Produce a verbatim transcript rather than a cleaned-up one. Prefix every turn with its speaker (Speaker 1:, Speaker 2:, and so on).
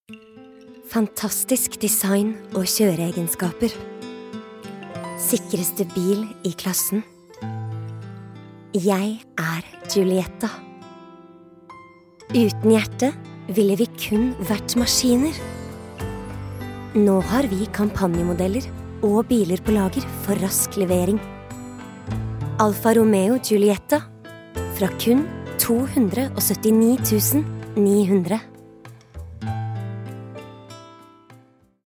Speaker 1: Fantastisk design og kjøreegenskaper. Sikreste bil i klassen. Jeg er Giulietta. Uten hjerte ville vi kun vært maskiner. Nå har vi kampanjemodeller og biler på lager for rask levering. Alfa Romeo Giulietta fra kun to hundre og syttini tusen ni hundre.